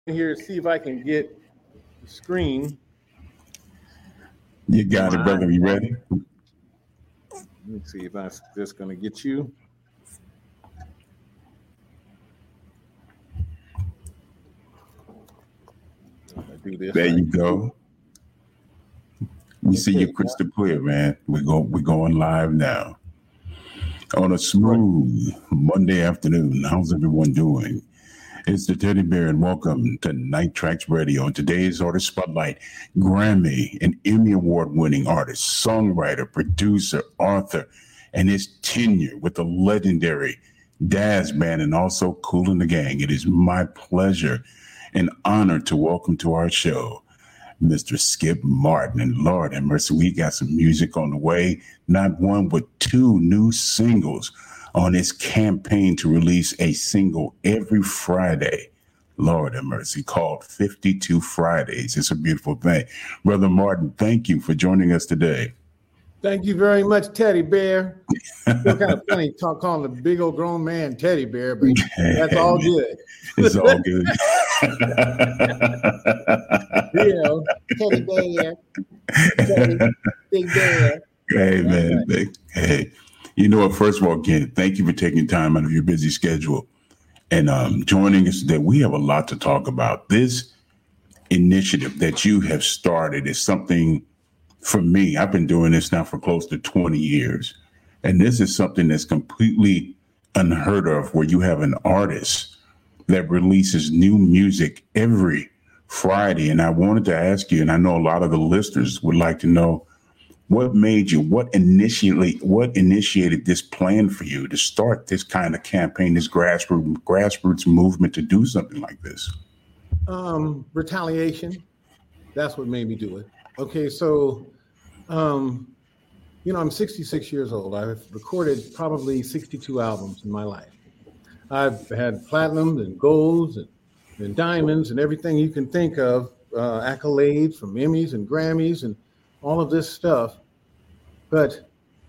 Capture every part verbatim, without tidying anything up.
here to see if I can get the screen. You got it, brother. You ready? Let me see if I'm just going to get you. Do this there right. You go. We okay. see you crystal clear, man. We're go we're going live now. On a smooth Monday afternoon. How's everyone doing? It's the Teddy Bear, and welcome to Night Tracks Radio. And today's Artist Spotlight, Grammy and Emmy Award-winning artist, songwriter, producer, author, and his tenure with the legendary Dazz Band and also Kool and the Gang. It is my pleasure and honor to welcome to our show Mister Skip Martin. And Lord have mercy, we got some music on the way, not one but two new singles on his campaign to release a single every Friday, Lord have mercy, called fifty-two Fridays. It's a beautiful thing. Brother Martin, thank you for joining us today. Thank you very much, Teddy Bear. It's kind of funny talk, calling a big old grown man Teddy Bear, but that's all good. It's all good. You know, Teddy Bear. Teddy, Big Bear. Hey, man. Right. Hey. You know what? First of all, again, thank you for taking time out of your busy schedule and um, joining us today. We have a lot to talk about. This initiative that you have started is something, for me, I've been doing this now for close to twenty years. And this is something that's completely unheard of, where you have an artist that releases new music every Friday. And I wanted to ask you, and I know a lot of the listeners would like to know, what made you, what initially, what initiated this plan for you to start this kind of campaign, this grassroots grassroots movement to do something like this? Um, retaliation. That's what made me do it. Okay, so, um, you know, I'm sixty-six years old. I've recorded probably sixty-two albums in my life. I've had platinums and golds and, and diamonds and everything you can think of, uh, accolades from Emmys and Grammys and all of this stuff. But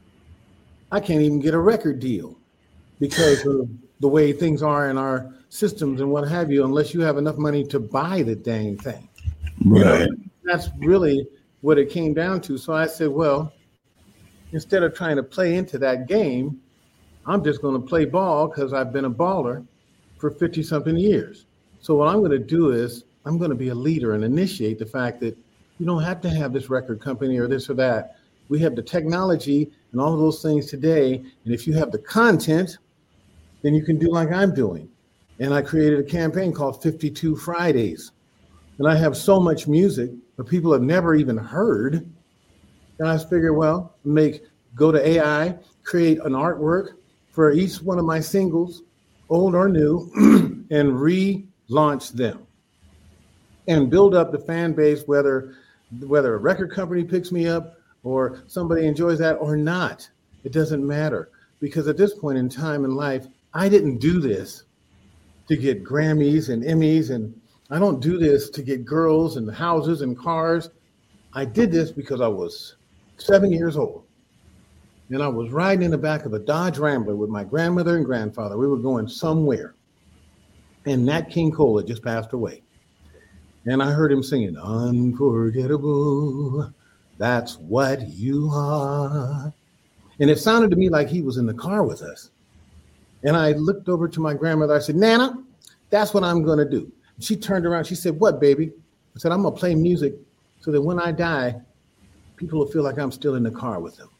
I can't even get a record deal because of the way things are in our systems and what have you, unless you have enough money to buy the dang thing. Right. You know, that's really what it came down to. So I said, well, instead of trying to play into that game, I'm just going to play ball because I've been a baller for fifty something years. So what I'm going to do is I'm going to be a leader and initiate the fact that you don't have to have this record company or this or that. We have the technology and all of those things today. And if you have the content, then you can do like I'm doing. And I created a campaign called fifty-two Fridays. And I have so much music that people have never even heard. And I figured, well, make go to A I, create an artwork for each one of my singles, old or new, and relaunch them. And build up the fan base, whether whether a record company picks me up or somebody enjoys that or not. It doesn't matter, because at this point in time in life, I didn't do this to get Grammys and Emmys, and I don't do this to get girls and houses and cars. I did this because I was seven years old, and I was riding in the back of a Dodge Rambler with my grandmother and grandfather. We were going somewhere, and Nat King Cole had just passed away. And I heard him singing, "Unforgettable, that's what you are." And it sounded to me like he was in the car with us. And I looked over to my grandmother. I said, "Nana, that's what I'm going to do." And she turned around. She said, "What, baby?" I said, "I'm going to play music so that when I die, people will feel like I'm still in the car with them."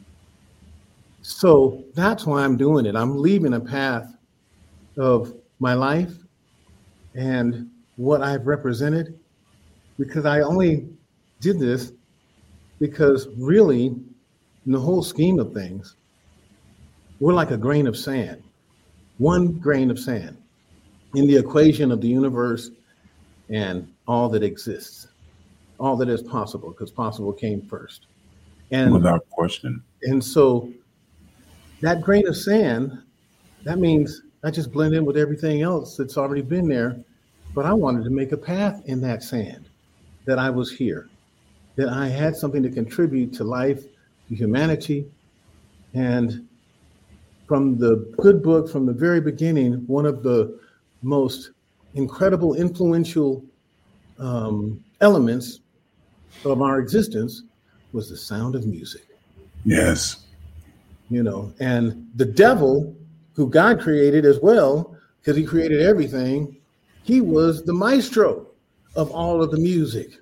So that's why I'm doing it. I'm leaving a path of my life and what I've represented, because I only did this because really, in the whole scheme of things, we're like a grain of sand, one grain of sand in the equation of the universe and all that exists, all that is possible, because possible came first. And without question. And so that grain of sand, that means I just blend in with everything else that's already been there. But I wanted to make a path in that sand, that I was here, that I had something to contribute to life, to humanity. And from the good book, from the very beginning, one of the most incredible, influential um, elements of our existence was the sound of music. Yes. You know, and the devil, who God created as well, because he created everything, he was the maestro of all of the music.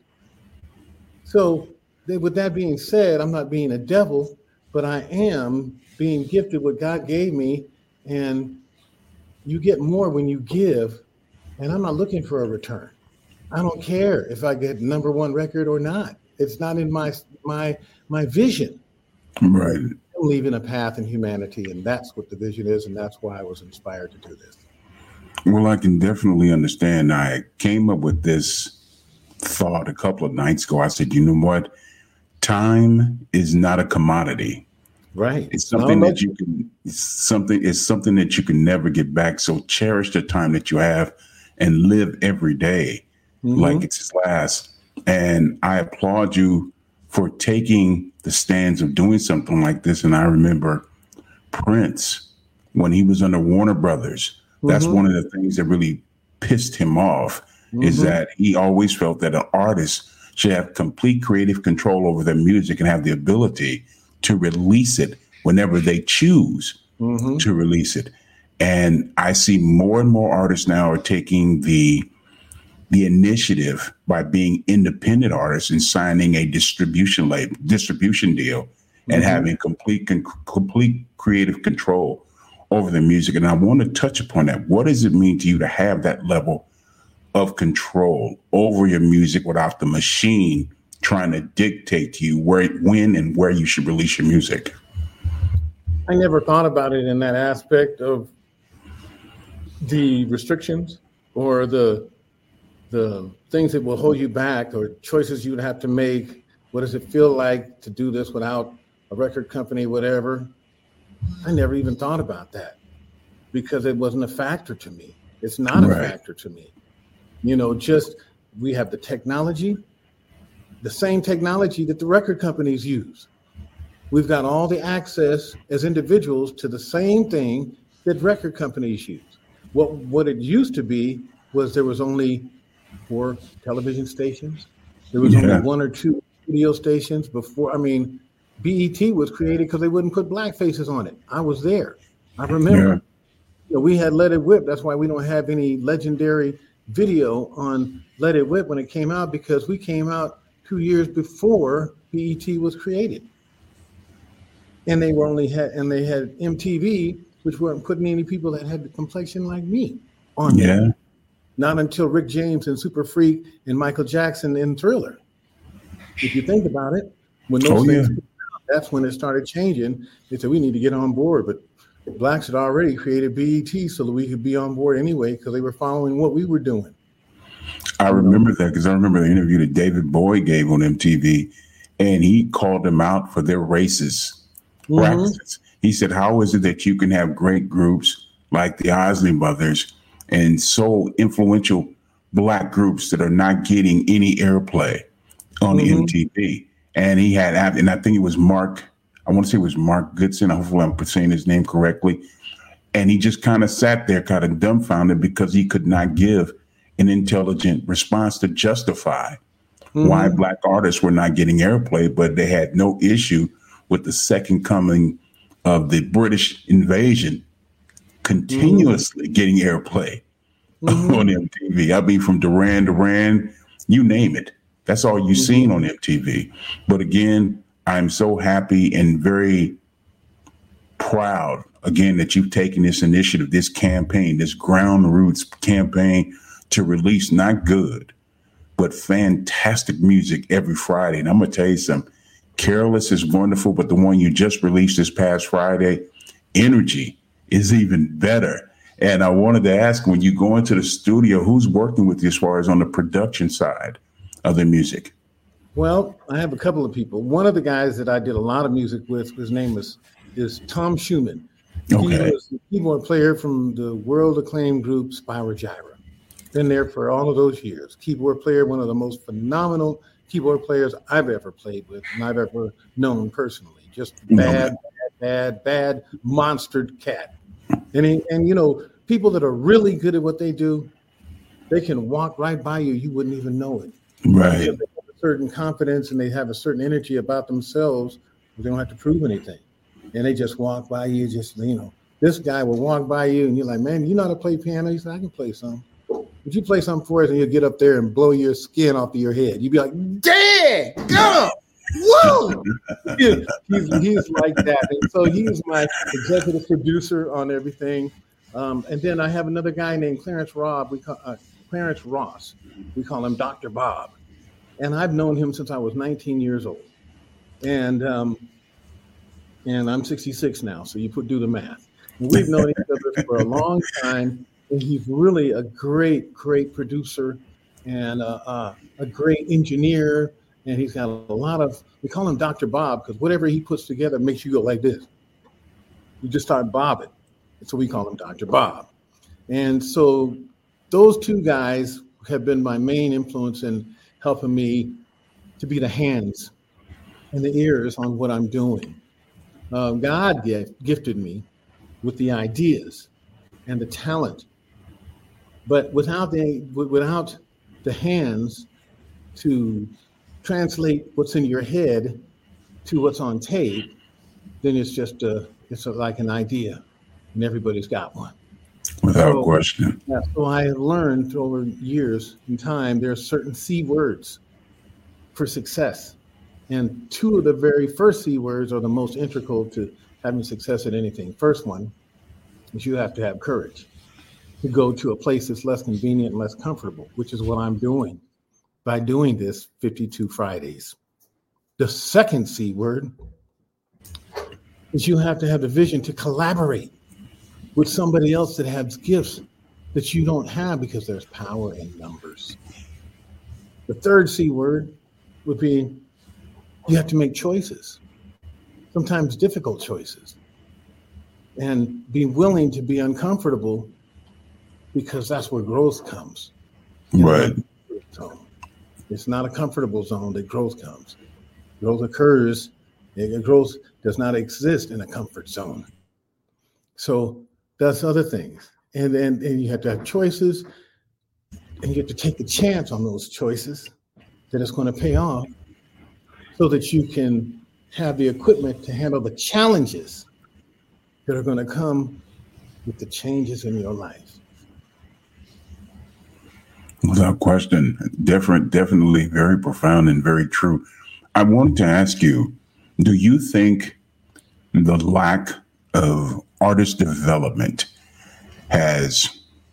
So they, with that being said, I'm not being a devil, but I am being gifted what God gave me. And you get more when you give. And I'm not looking for a return. I don't care if I get number one record or not. It's not in my my my vision. Right. I'm leaving a path in humanity, and that's what the vision is, and that's why I was inspired to do this. Well, I can definitely understand. I came up with this thought a couple of nights ago. I said, you know what? Time is not a commodity. Right. It's something that you can, it's something, it's something that you can never get back. So cherish the time that you have and live every day mm-hmm. like it's his last. And I applaud you for taking the stands of doing something like this. And I remember Prince, when he was under Warner Brothers, mm-hmm. that's one of the things that really pissed him off mm-hmm. is that he always felt that an artist should have complete creative control over their music and have the ability to release it whenever they choose mm-hmm. to release it. And I see more and more artists now are taking the the initiative by being independent artists and signing a distribution label, distribution deal and mm-hmm. having complete con- complete creative control over the music. And I want to touch upon that. What does it mean to you to have that level of control over your music without the machine trying to dictate to you where, when, and where you should release your music? I never thought about it in that aspect of the restrictions or the the things that will hold you back or choices you would have to make. What does it feel like to do this without a record company, whatever? I never even thought about that because it wasn't a factor to me. It's not a right. factor to me. You know, just we have the technology, the same technology that the record companies use. We've got all the access as individuals to the same thing that record companies use. What what it used to be was there was only four television stations. There was yeah. only one or two radio stations before. I mean, B E T was created because they wouldn't put black faces on it. I was there. I remember. Yeah. You know, we had Let It Whip. That's why we don't have any legendary video on Let It Whip when it came out, because we came out two years before B E T was created. And they were only had and they had M T V, which weren't putting any people that had the complexion like me on yeah. there. Not until Rick James and Super Freak and Michael Jackson in Thriller. If you think about it, when those oh, things, yeah. that's when it started changing. They said we need to get on board, but blacks had already created B E T so that we could be on board anyway because they were following what we were doing. I remember that because I remember the interview that David Bowie gave on M T V, and he called them out for their racist mm-hmm. practices. He said, "How is it that you can have great groups like the Isley Brothers and so influential black groups that are not getting any airplay on mm-hmm. M T V?" And he had, and I think it was Mark, I want to say it was Mark Goodson. Hopefully I'm saying his name correctly. And he just kind of sat there kind of dumbfounded because he could not give an intelligent response to justify mm-hmm. why black artists were not getting airplay, but they had no issue with the second coming of the British invasion continuously mm-hmm. getting airplay mm-hmm. on M T V. I mean, from Duran Duran, you name it. That's all you've mm-hmm. seen on M T V. But again, I'm so happy and very proud, again, that you've taken this initiative, this campaign, this Ground Roots campaign to release not good, but fantastic music every Friday. And I'm going to tell you something. Careless is wonderful, but the one you just released this past Friday, Energy, is even better. And I wanted to ask, when you go into the studio, who's working with you as far as on the production side of the music? Well, I have a couple of people. One of the guys that I did a lot of music with, his name is, is Tom Schumann. Okay. He was the keyboard player from the world acclaimed group Spyro Gyra. Been there for all of those years. Keyboard player, one of the most phenomenal keyboard players I've ever played with and I've ever known personally. Just bad, bad, bad, bad, monstered cat. And he, and you know, people that are really good at what they do, they can walk right by you. You wouldn't even know it. Right. They have a certain confidence and they have a certain energy about themselves. They don't have to prove anything. And they just walk by you. Just, you know, this guy will walk by you and you're like, man, you know how to play piano? He said, I can play some. Would you play something for us? And you'll get up there and blow your skin off of your head. You'd be like, dang, go. Woo! he's, he's like that. And so he's my executive producer on everything. Um, and then I have another guy named Clarence Robb. We call uh, Clarence Ross. We call him Doctor Bob. And I've known him since I was nineteen years old. And um, and I'm sixty-six now, so you put do the math. And we've known each other for a long time. And he's really a great, great producer and uh, uh, a great engineer. And he's got a lot of, we call him Doctor Bob because whatever he puts together makes you go like this. You just start bobbing. And so we call him Doctor Bob. And so those two guys have been my main influence in helping me to be the hands and the ears on what I'm doing. Uh, God gifted me with the ideas and the talent. But without the, without the hands to translate what's in your head to what's on tape, then it's just a, it's a, like an idea, and everybody's got one. Without so, question. Yeah, so I have learned over years in time, there are certain C words for success. And two of the very first C words are the most integral to having success at anything. First one is you have to have courage to go to a place that's less convenient and less comfortable, which is what I'm doing by doing this fifty-two Fridays. The second C word is you have to have the vision to collaborate with somebody else that has gifts that you don't have because there's power in numbers. The third C word would be you have to make choices, sometimes difficult choices, and be willing to be uncomfortable because that's where growth comes. Right. It's not a comfortable zone that growth comes. Growth occurs, growth does not exist in a comfort zone. So that's other things. And then and you have to have choices, and you have to take a chance on those choices that it's going to pay off so that you can have the equipment to handle the challenges that are going to come with the changes in your life. Without question. Different, definitely very profound and very true. I wanted to ask you, do you think the lack of artist development has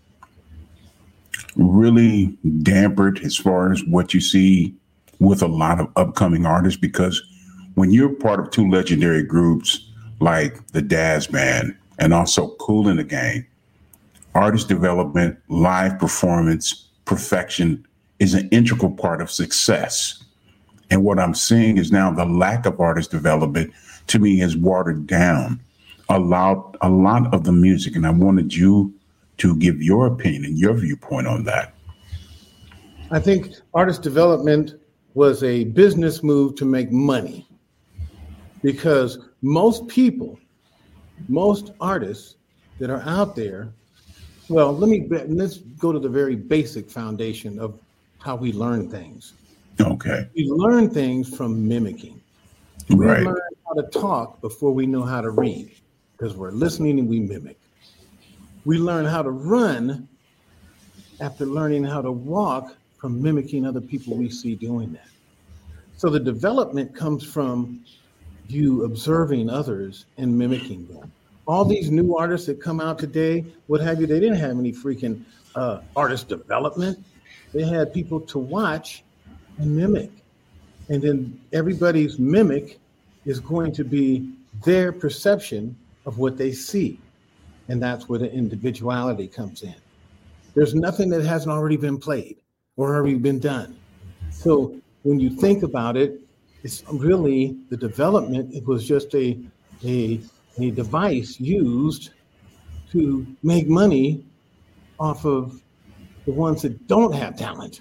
really dampened as far as what you see with a lot of upcoming artists? Because when you're part of two legendary groups like the Dazz Band and also Kool and the Gang, artist development, live performance, perfection is an integral part of success. And what I'm seeing is now the lack of artist development to me has watered down a lot, a lot of the music. And I wanted you to give your opinion and your viewpoint on that. I think artist development was a business move to make money because most people, most artists that are out there, well, let me let's go to the very basic foundation of how we learn things. Okay. We learn things from mimicking. Right. We learn how to talk before we know how to read because we're listening and we mimic. We learn how to run after learning how to walk from mimicking other people we see doing that. So the development comes from you observing others and mimicking them. All these new artists that come out today, what have you, they didn't have any freaking uh, artist development. They had people to watch and mimic. And then everybody's mimic is going to be their perception of what they see. And that's where the individuality comes in. There's nothing that hasn't already been played or already been done. So when you think about it, it's really the development. It was just a, a, a device used to make money off of the ones that don't have talent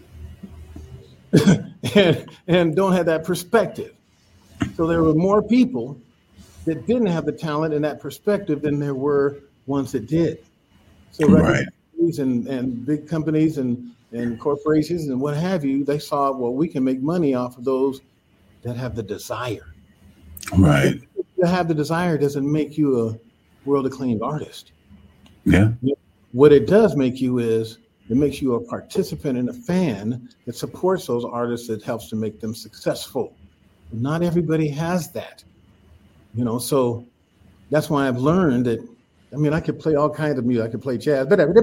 and, and don't have that perspective. So there were more people that didn't have the talent and that perspective than there were ones that did. So right. companies and, and big companies and, and corporations and what have you, they saw, well, we can make money off of those that have the desire. Right. To have the desire doesn't make you a world acclaimed artist. Yeah. What it does make you is it makes you a participant and a fan that supports those artists, that helps to make them successful. Not everybody has that, you know, so that's why I've learned that, I mean, I could play all kinds of music. I could play jazz.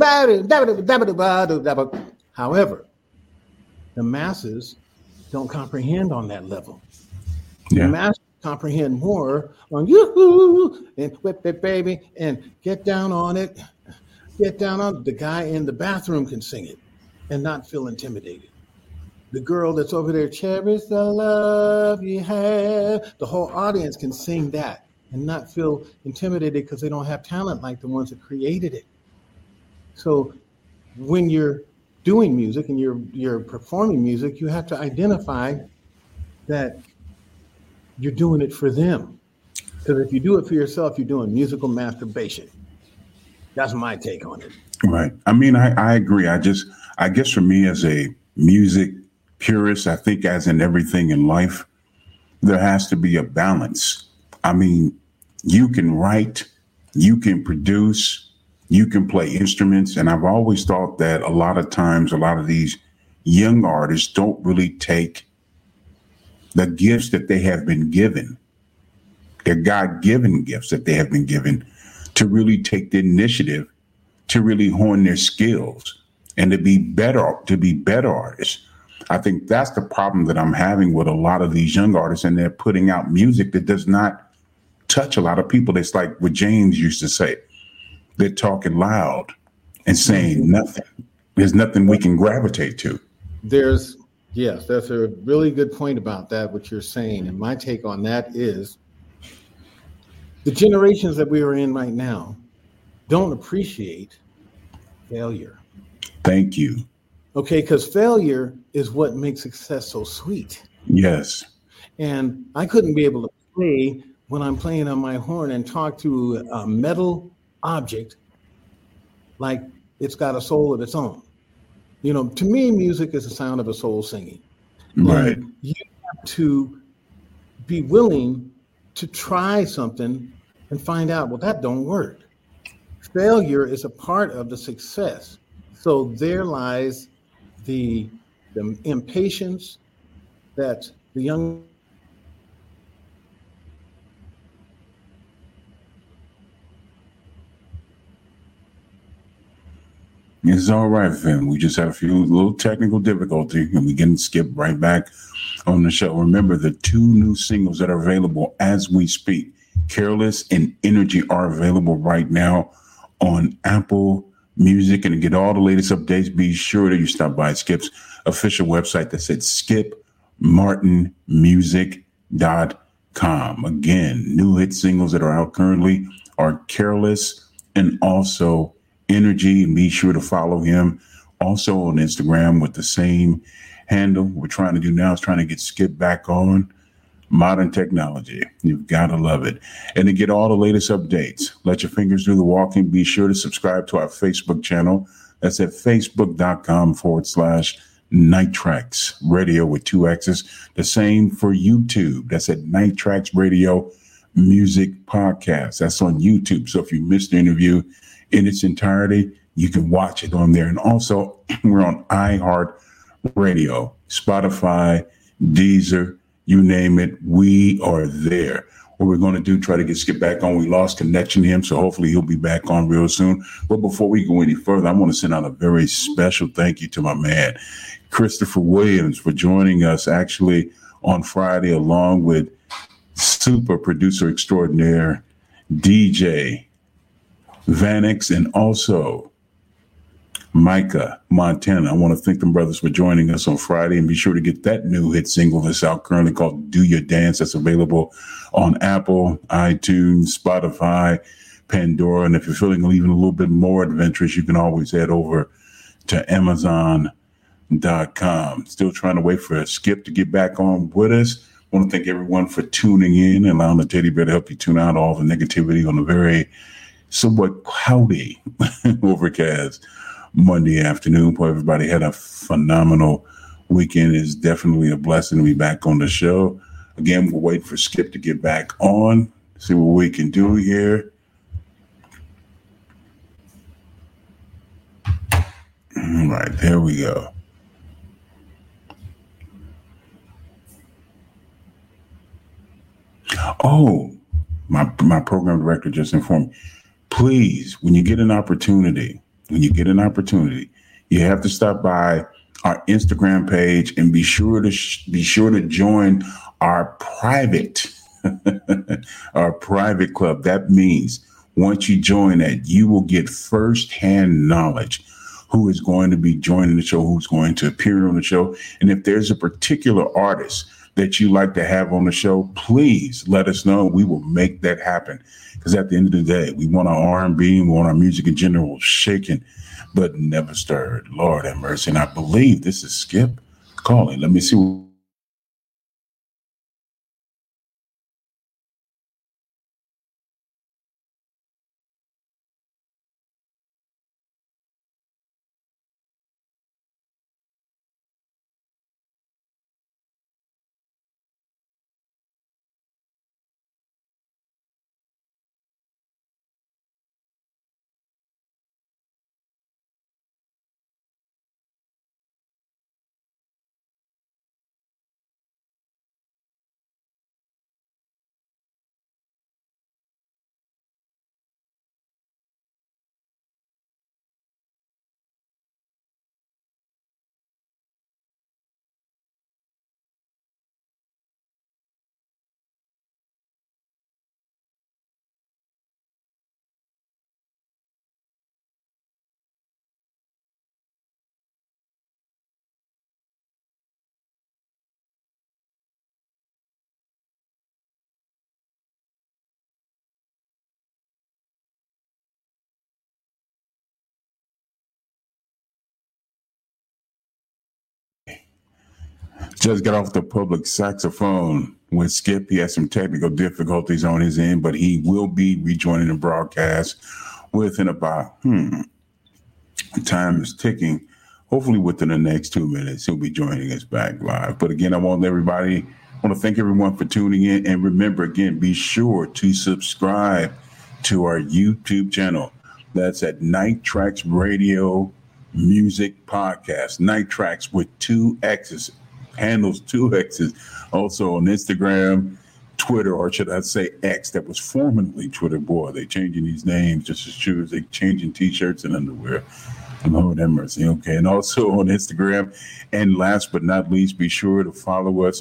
However, the masses don't comprehend on that level. Yeah. The masses comprehend more on yoo-hoo and whip it, baby, and get down on it. Get down on it. The guy in the bathroom can sing it and not feel intimidated. The girl that's over there, cherish the love you have. The whole audience can sing that and not feel intimidated because they don't have talent like the ones that created it. So when you're doing music and you're you're performing music, you have to identify that you're doing it for them. Because if you do it for yourself, you're doing musical masturbation. That's my take on it. Right. I mean, I, I agree. I just, I guess for me as a music purist, I think as in everything in life, there has to be a balance. I mean, you can write, you can produce, you can play instruments. And I've always thought that a lot of times, a lot of these young artists don't really take the gifts that they have been given, their God-given gifts that they have been given, to really take the initiative to really hone their skills and to be better, to be better artists. I think that's the problem that I'm having with a lot of these young artists, and they're putting out music that does not touch a lot of people. It's like what James used to say. They're talking loud and saying nothing. There's nothing we can gravitate to. There's, yes, that's a really good point about that, what you're saying. And my take on that is the generations that we are in right now don't appreciate failure. Thank you. Okay, because failure is what makes success so sweet. Yes. And I couldn't be able to play when I'm playing on my horn and talk to a metal object like it's got a soul of its own. You know, to me, music is the sound of a soul singing. Right. And you have to be willing to try something and find out, well, that don't work. Failure is a part of the success. So there lies the, the impatience that the young It's all right, Finn. We just have a few little technical difficulty, and we can skip right back on the show. Remember, the two new singles that are available as we speak, Careless and Energy, are available right now on Apple Music. And to get all the latest updates, be sure that you stop by Skip's official website that's at skip martin music dot com. Again, new hit singles that are out currently are Careless and also Energy. And be sure to follow him also on Instagram with the same handle. What we're trying to do now is trying to get Skip back on modern technology. You've got to love it. And to get all the latest updates, let your fingers do the walking. Be sure to subscribe to our Facebook channel. That's at facebook.com forward slash Night Tracks Radio with two X's. The same for YouTube. That's at Night Tracks Radio Music Podcast. That's on YouTube. So if you missed the interview in its entirety, you can watch it on there. And also, we're on iHeartRadio, Spotify, Deezer, you name it, we are there. What we're going to do, try to get Skip back on. We lost connection to him, so hopefully he'll be back on real soon. But before we go any further, I want to send out a very special thank you to my man, Christopher Williams, for joining us actually on Friday, along with super producer extraordinaire, D J Vanix, and also Micah Montana. I want to thank them brothers for joining us on Friday, and be sure to get that new hit single that's out currently called Do Your Dance. That's available on Apple, iTunes, Spotify, Pandora. And if you're feeling even a little bit more adventurous, you can always head over to amazon dot com. Still trying to wait for Skip to get back on with us. I want to thank everyone for tuning in and allowing the teddy bear to help you tune out all the negativity on a very somewhat cloudy, overcast Monday afternoon. Hope everybody had a phenomenal weekend. It's definitely a blessing to be back on the show. Again, we'll wait for Skip to get back on, see what we can do here. All right, there we go. Oh, my my program director just informed me. Please, when you get an opportunity, when you get an opportunity, you have to stop by our Instagram page and be sure to sh- be sure to join our private our private club. That means once you join that, you will get firsthand knowledge who is going to be joining the show, who's going to appear on the show. And if there's a particular artist that you like to have on the show, please let us know. We will make that happen. Because at the end of the day, we want our R and B, we want our music in general shaken, but never stirred. Lord have mercy. And I believe this is Skip calling. Let me see what just got off the public saxophone with Skip. He has some technical difficulties on his end, but he will be rejoining the broadcast within about, hmm, time is ticking. Hopefully within the next two minutes, he'll be joining us back live. But again, I want everybody, I want to thank everyone for tuning in. And remember, again, be sure to subscribe to our YouTube channel. That's at Night Tracks Radio Music Podcast. Night Tracks with two X's. Handles two X's. Also on Instagram, Twitter, or should I say X, that was formerly Twitter. Boy, they changing these names just as true as they changing T-shirts and underwear. Lord have mercy. Okay, and also on Instagram. And last but not least, be sure to follow us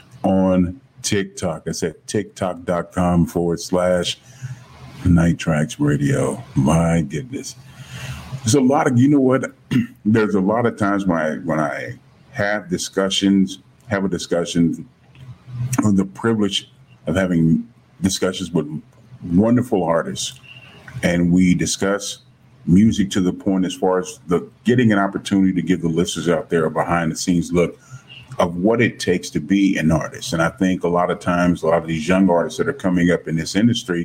on TikTok. That's at tiktok.com forward slash Night Tracks Radio. My goodness. There's a lot of, you know what? There's a lot of times when I, when I have discussions, have a discussion, or the privilege of having discussions with wonderful artists, and we discuss music to the point as far as the getting an opportunity to give the listeners out there a behind the scenes look of what it takes to be an artist. And I think a lot of times, a lot of these young artists that are coming up in this industry,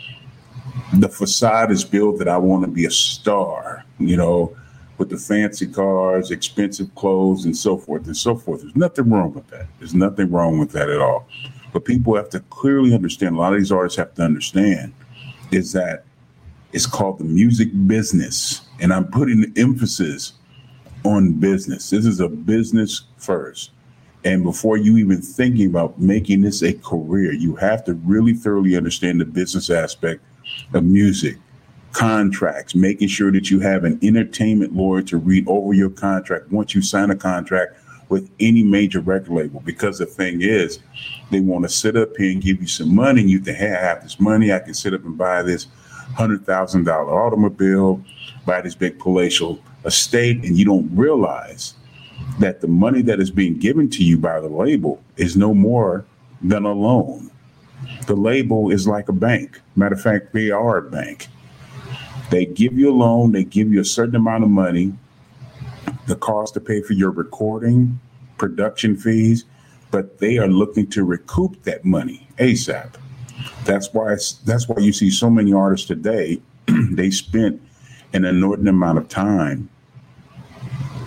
the facade is built that I want to be a star, you know, with the fancy cars, expensive clothes, and so forth and so forth. There's nothing wrong with that. There's nothing wrong with that at all. But people have to clearly understand, a lot of these artists have to understand, is that it's called the music business. And I'm putting the emphasis on business. This is a business first. And before you even thinking about making this a career, you have to really thoroughly understand the business aspect of music. Contracts, making sure that you have an entertainment lawyer to read over your contract once you sign a contract with any major record label. Because the thing is, they want to sit up here and give you some money. And you think, hey, I have this money. I can sit up and buy this one hundred thousand dollars automobile, buy this big palatial estate. And you don't realize that the money that is being given to you by the label is no more than a loan. The label is like a bank. Matter of fact, they are a bank. They give you a loan, they give you a certain amount of money, the cost to pay for your recording, production fees, but they are looking to recoup that money ASAP. That's why it's, that's why you see so many artists today, they spent an inordinate amount of time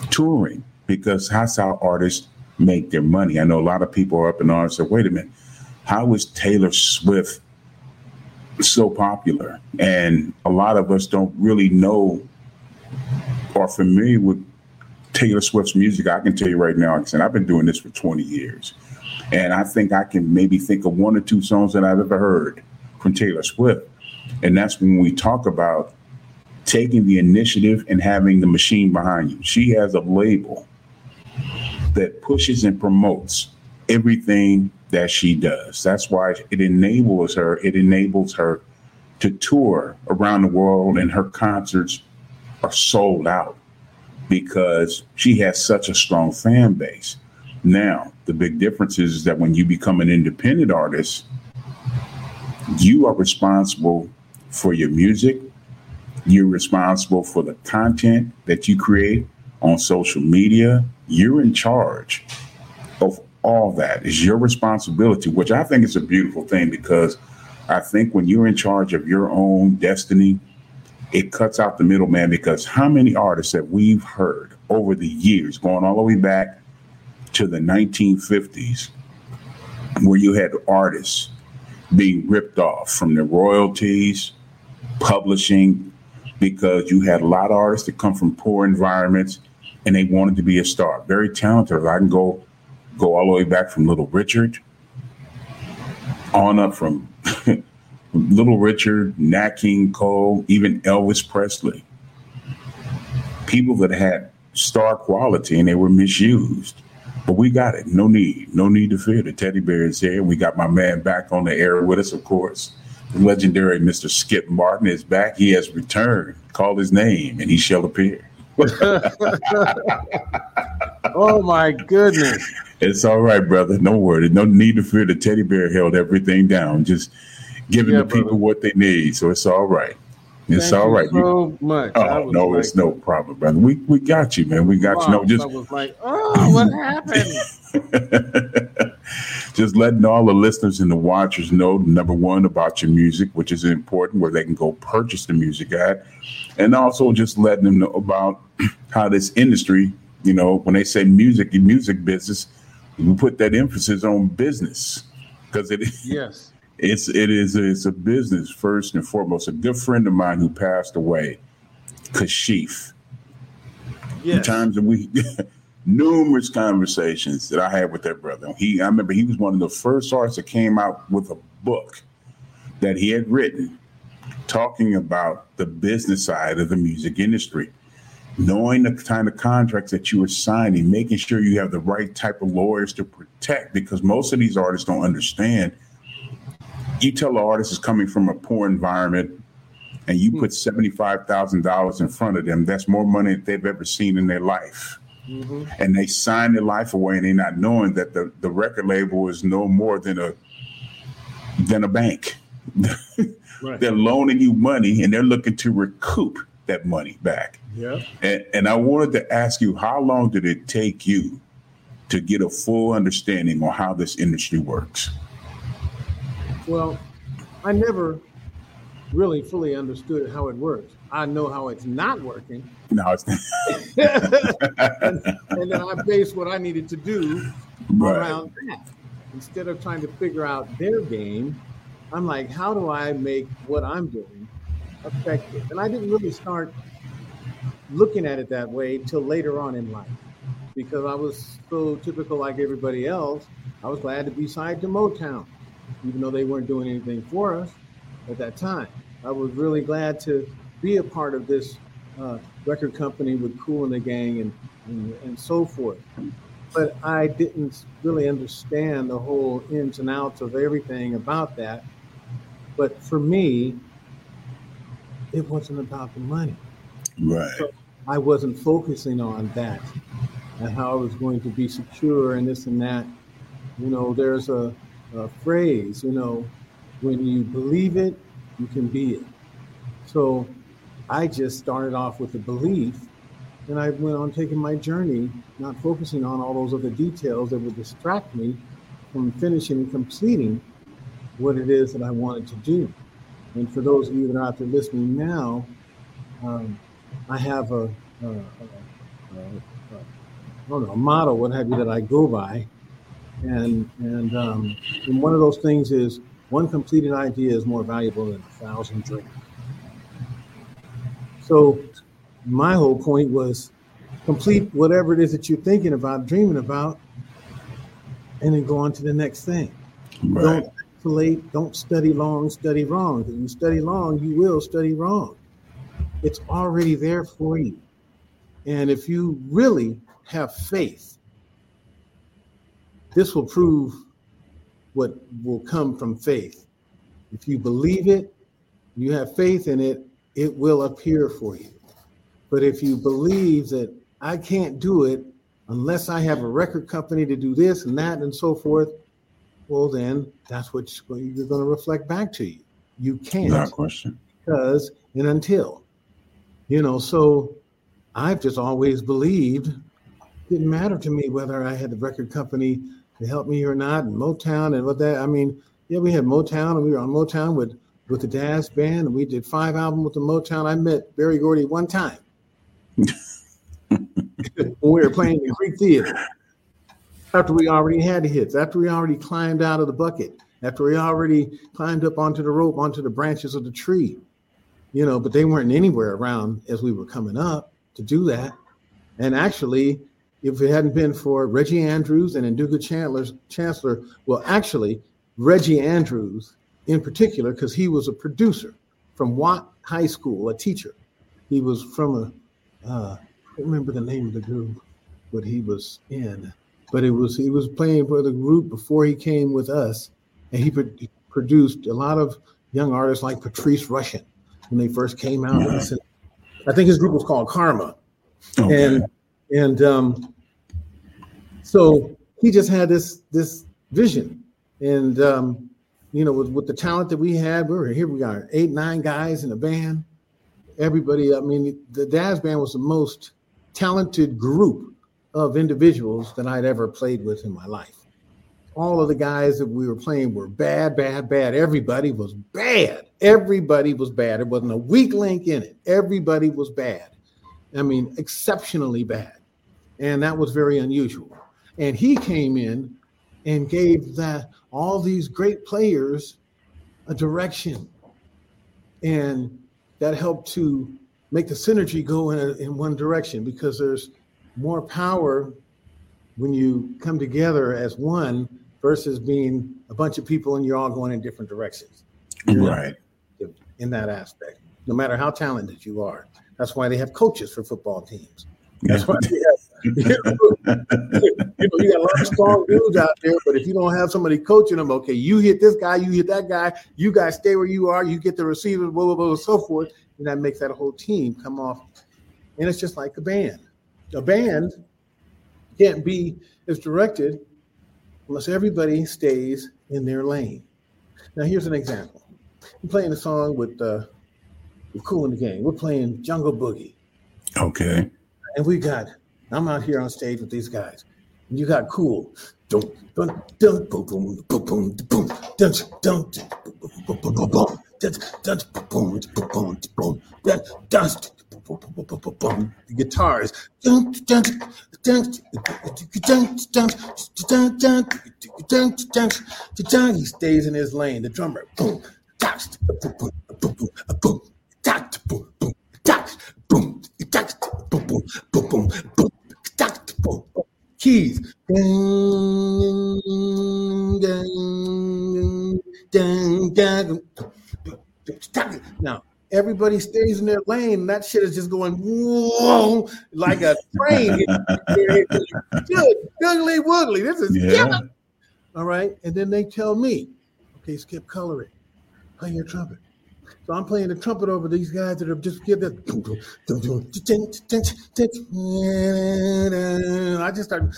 touring, because that's how artists make their money. I know a lot of people are up in arms and say, wait a minute, how is Taylor Swift so popular? And a lot of us don't really know or familiar with Taylor Swift's music. I can tell you right now, I've been doing this for twenty years. And I think I can maybe think of one or two songs that I've ever heard from Taylor Swift. And that's when we talk about taking the initiative and having the machine behind you. She has a label that pushes and promotes everything that she does. That's why it enables her, it enables her to tour around the world, and her concerts are sold out because she has such a strong fan base. Now, the big difference is that when you become an independent artist, you are responsible for your music. You're responsible for the content that you create on social media. You're in charge of all that. It's your responsibility, which I think is a beautiful thing, because I think when you're in charge of your own destiny, it cuts out the middleman. Because how many artists that we've heard over the years, going all the way back to the nineteen fifties, where you had artists being ripped off from their royalties, publishing, because you had a lot of artists that come from poor environments and they wanted to be a star. Very talented. I can go go all the way back from Little Richard on up from Little Richard, Nat King Cole, even Elvis Presley. People that had star quality and they were misused. But we got it. No need. No need to fear. The teddy bear is here. We got my man back on the air with us, of course. The legendary Mister Skip Martin is back. He has returned. Call his name and he shall appear. Oh, my goodness. It's all right, brother. No worry. No need to fear. The teddy bear held everything down. Just giving yeah, the people brother. what they need. So it's all right. It's Thank all right. You so much. Oh, no, like, it's no problem, brother. We we got you, man. We got wow, you. No, just I was like, oh, what happened? Just letting all the listeners and the watchers know, number one, about your music, which is important, where they can go purchase the music at. And also just letting them know about how this industry, you know, when they say music, the music business, we put that emphasis on business, because it is. Yes. It's it is it's a business first and foremost. A good friend of mine who passed away, Kashif. Yes. In times that we numerous conversations that I had with that brother. He I remember he was one of the first artists that came out with a book that he had written talking about the business side of the music industry, knowing the kind of contracts that you were signing, making sure you have the right type of lawyers to protect, because most of these artists don't understand. You tell the artist is coming from a poor environment and you put seventy-five thousand dollars in front of them, that's more money than they've ever seen in their life. Mm-hmm. And they sign their life away, and they're not knowing that the, the record label is no more than a than a bank. Right. They're loaning you money and they're looking to recoup that money back. Yeah. And, and I wanted to ask you, how long did it take you to get a full understanding on how this industry works? Well, I never really fully understood how it works. I know how it's not working. No, it's not. and, and then I based what I needed to do right. around that. Instead of trying to figure out their game, I'm like, how do I make what I'm doing effective? And I didn't really start looking at it that way till later on in life, because I was so typical like everybody else. I was glad to be signed to Motown, even though they weren't doing anything for us at that time. I was really glad to be a part of this uh, record company with Kool and the Gang and, and, and so forth. But I didn't really understand the whole ins and outs of everything about that. But for me, it wasn't about the money. Right. So I wasn't focusing on that and how I was going to be secure and this and that. You know, there's a, a phrase, you know, when you believe it, you can be it. So I just started off with the belief, and I went on taking my journey, not focusing on all those other details that would distract me from finishing and completing what it is that I wanted to do. And for those of you that are out there listening now, um, I have a, a, a, a don't know, a motto, what have you, that I go by. And and, um, and one of those things is one completed idea is more valuable than a thousand dreams. So my whole point was complete whatever it is that you're thinking about, dreaming about, and then go on to the next thing. Right. Don't isolate, don't study long, study wrong. If you study long, you will study wrong. It's already there for you. And if you really have faith, this will prove what will come from faith. If you believe it, you have faith in it, it will appear for you. But if you believe that I can't do it unless I have a record company to do this and that and so forth, well, then that's what you're going to reflect back to you. You can't. Not a question. Because and until, you know, so I've just always believed it didn't matter to me whether I had the record company to help me or not, and Motown and what that, I mean, yeah, we had Motown and we were on Motown with, with the Dazz Band, and we did five albums with the Motown. I met Berry Gordy one time when we were playing the Greek Theater. After we already had the hits, after we already climbed out of the bucket, after we already climbed up onto the rope, onto the branches of the tree, you know, but they weren't anywhere around as we were coming up to do that. And actually, if it hadn't been for Reggie Andrews and Nduga Chancellor, Chancellor, well, actually, Reggie Andrews in particular, because he was a producer from Watt High School, a teacher. He was from a, uh, I don't remember the name of the group, but he was in. But it was he was playing for the group before he came with us, and he, pro- he produced a lot of young artists like Patrice Rushen when they first came out. Mm-hmm. I think his group was called Karma, okay. and and um, so he just had this this vision, and um, you know, with, with the talent that we had, we were here. We got eight nine guys in a band. Everybody, I mean, the Dazz Band was the most talented group of individuals that I'd ever played with in my life. All of the guys that we were playing were bad, bad, bad. Everybody was bad. Everybody was bad. There wasn't a weak link in it. Everybody was bad. I mean, exceptionally bad. And that was very unusual. And he came in and gave that all these great players a direction. And that helped to make the synergy go in, a, in one direction, because there's more power when you come together as one versus being a bunch of people and you're all going in different directions. Right. In that aspect, no matter how talented you are. That's why they have coaches for football teams. That's why they have, you know, you know, you got a lot of strong dudes out there, but if you don't have somebody coaching them, okay, you hit this guy, you hit that guy, you guys stay where you are, you get the receivers, blah, blah, blah, and so forth, and that makes that whole team come off. And it's just like a band. A band can't be as directed unless everybody stays in their lane. Now, here's an example. I'm playing a song with, uh, with Kool and the Gang. We're playing Jungle Boogie. Okay. And we got, I'm out here on stage with these guys. And you got Kool. Dun, dun, dun, boom, boom, boom, boom, boom, dun, dun, boom, boom, boom, boom, dun, dun, boom, boom, boom, boom, dun, dun, the guitars. He stays in his lane. The drummer. Boom. Keys. Now, everybody stays in their lane. That shit is just going whoa, like a train. Good, googly woogly. This is yeah. killing. All right. And then they tell me, okay, Skip Coloring, play your trumpet. So I'm playing the trumpet over these guys that have just give that. I just start.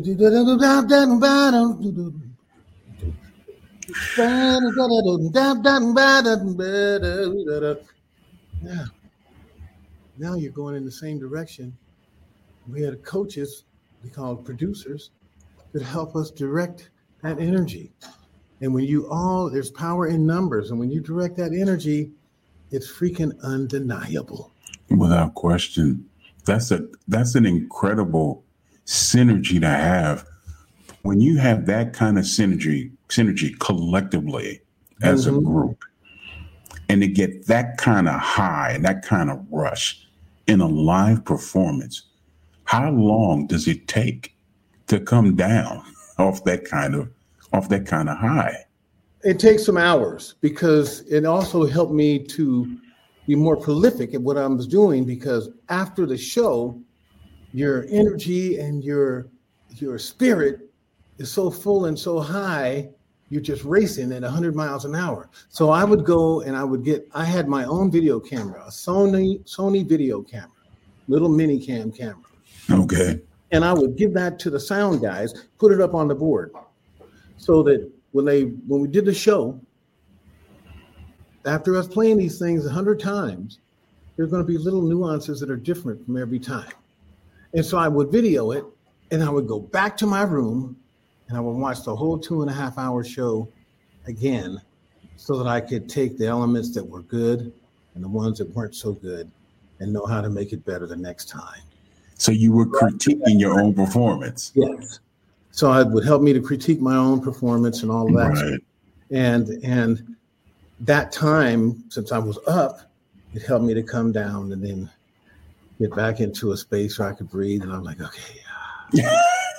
Now, now you're going in the same direction. We had coaches, we call producers, that help us direct that energy. And when you all, there's power in numbers. And when you direct that energy, it's freaking undeniable. Without question. That's a that's an incredible synergy to have. When you have that kind of synergy, synergy collectively as mm-hmm. a group, and to get that kind of high and that kind of rush in a live performance, how long does it take to come down off that kind of off that kind of high? It takes some hours, because it also helped me to be more prolific at what I was doing, because after the show, your energy and your your spirit is so full and so high, you're just racing at one hundred miles an hour. So I would go and I would get, I had my own video camera, a Sony Sony video camera, little mini cam camera. Okay. And I would give that to the sound guys, put it up on the board, so that when they when we did the show, after us playing these things a hundred times, there's going to be little nuances that are different from every time. And so I would video it, and I would go back to my room, and I would watch the whole two and a half hour show again, so that I could take the elements that were good and the ones that weren't so good and know how to make it better the next time. So you were critiquing your own performance. Yes. So it would help me to critique my own performance and all of that. Right. And and that time, since I was up, it helped me to come down and then get back into a space where I could breathe. And I'm like, okay, yeah.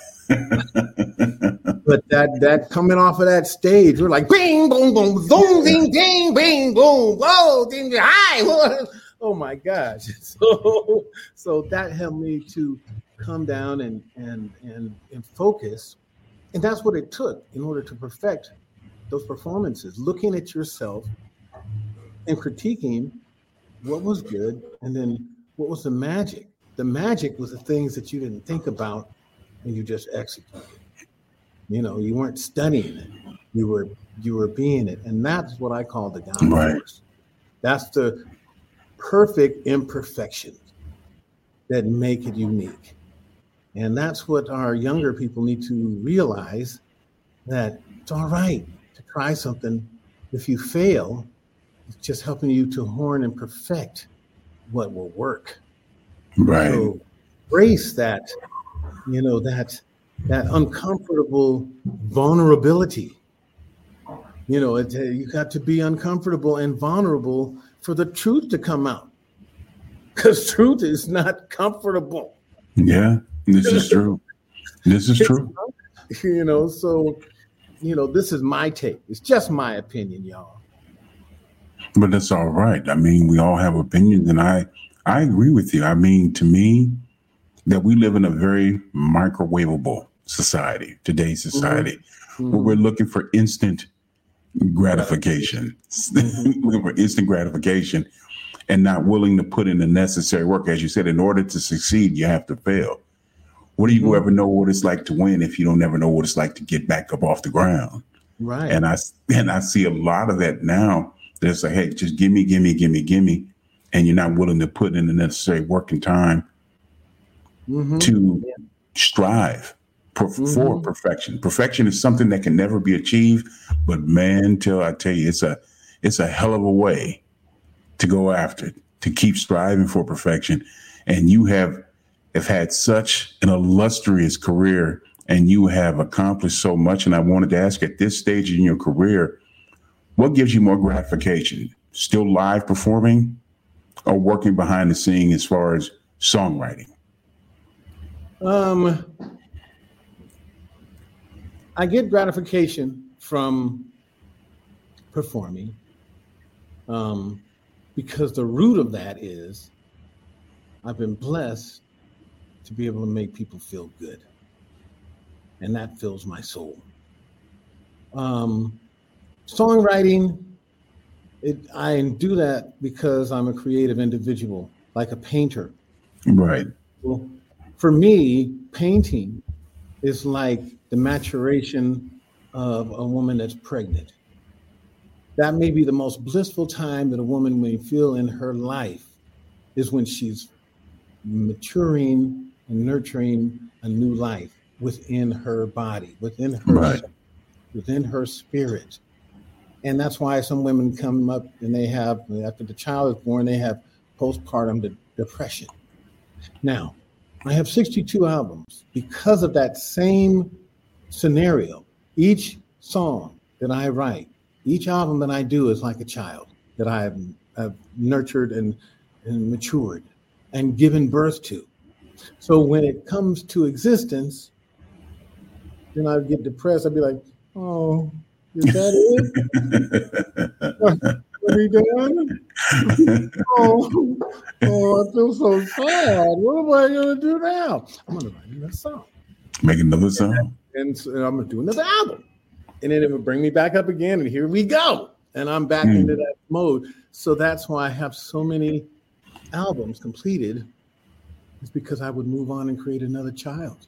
But that that coming off of that stage, we're like, bing, boom, boom, boom, ding, ding, bing, boom, whoa, ding, hi, whoa. Oh my gosh. So so that helped me to come down and and and and focus. And that's what it took in order to perfect those performances, looking at yourself and critiquing what was good and then what was the magic. The magic was the things that you didn't think about and you just executed. You know, you weren't studying it. You were you were being it. And that's what I call the downforce. Right. That's the perfect imperfections that make it unique. And that's what our younger people need to realize, that it's all right to try something. If you fail, it's just helping you to hone and perfect what will work. Right. So embrace that, you know, that that uncomfortable vulnerability. You know, it, uh, you got to be uncomfortable and vulnerable for the truth to come out, because truth is not comfortable. Yeah, this is true. This is true. You know, so, you know, this is my take. It's just my opinion, y'all. But that's all right. I mean, we all have opinions, and I, I agree with you. I mean, to me, that we live in a very microwavable society, today's society, mm-hmm. where we're looking for instant gratification, mm-hmm. looking for instant gratification, and not willing to put in the necessary work. As you said, in order to succeed, you have to fail. What do you mm-hmm. ever know what it's like to win if you don't ever know what it's like to get back up off the ground? Right. And I and I see a lot of that now. There's like, hey, just give me, give me, give me, give me, and you're not willing to put in the necessary work and time mm-hmm. to yeah. strive per, mm-hmm. for perfection. Perfection is something that can never be achieved, but man, till I tell you, it's a it's a hell of a way to go after it, to keep striving for perfection. And you have have had such an illustrious career, and you have accomplished so much. And I wanted to ask, at this stage in your career, what gives you more gratification? Still live performing, or working behind the scene as far as songwriting? Um, I get gratification from performing, um, because the root of that is I've been blessed to be able to make people feel good, and that fills my soul. Um, songwriting, it, I do that because I'm a creative individual, like a painter. Right. Well, for me, painting is like the maturation of a woman that's pregnant. That may be the most blissful time that a woman may feel in her life, is when she's maturing and nurturing a new life within her body, within her, right. within her spirit. And that's why some women come up and they have, after the child is born, they have postpartum de- depression. Now, I have sixty-two albums because of that same scenario. Each song that I write, each album that I do is like a child that I have, have nurtured and, and matured and given birth to. So when it comes to existence, then I get depressed. I'd be like, oh, is that it? Are we done? oh, oh, I feel so sad. What am I going to do now? I'm going to write another song. Make another song. And, so, and I'm going to do another album. And then it will bring me back up again. And here we go. And I'm back mm. into that mode. So that's why I have so many albums completed. It's because I would move on and create another child.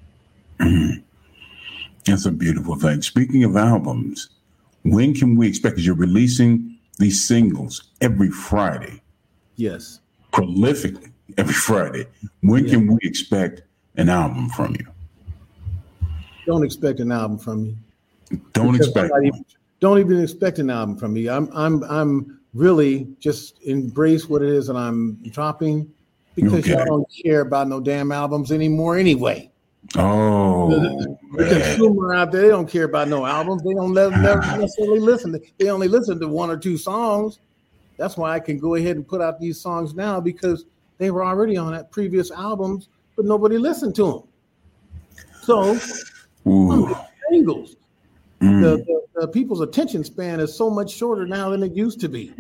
That's a beautiful thing. Speaking of albums, when can we expect, because you're releasing these singles every Friday? Yes. Prolific every Friday. When yeah. can we expect an album from you? Don't expect an album from me. Don't because expect even, don't even expect an album from me. I'm I'm I'm really just embrace what it is that I'm dropping, because okay. y'all don't care about no damn albums anymore anyway. Oh, the, the consumer out there, they don't care about no albums. They don't never, never necessarily listen. To, they only listen to one or two songs. That's why I can go ahead and put out these songs now, because they were already on that previous albums, but nobody listened to them. So, singles. Mm. The, the, the people's attention span is so much shorter now than it used to be.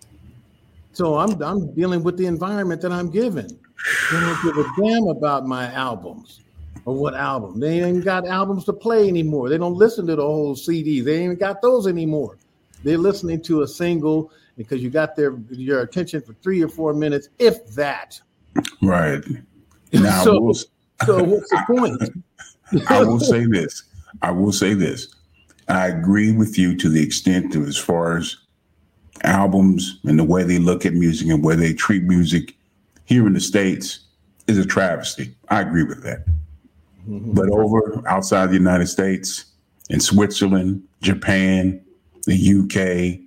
So I'm I'm dealing with the environment that I'm given. They don't give a damn about my albums or what album. They ain't got albums to play anymore. They don't listen to the whole C Ds. They ain't got those anymore. They're listening to a single because you got their your attention for three or four minutes, if that. Right. Now, so, will, so what's the point? I will say this. I will say this. I agree with you to the extent of as far as albums and the way they look at music and where they treat music here in the States is a travesty. I agree with that. Mm-hmm. But over outside the United States, in Switzerland, Japan, the U K,